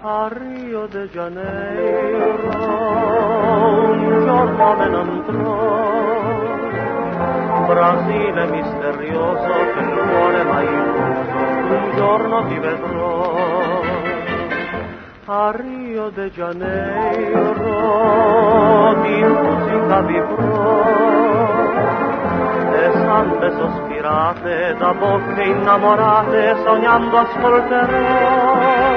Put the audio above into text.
A Rio de Janeiro un giorno me ne andrò, Brasile misterioso che il cuore m'ha illuso, un giorno ti vedrò. A Rio de Janeiro di musica vivrò, e sante sospirate da bocche innamorate sognando ascolterò.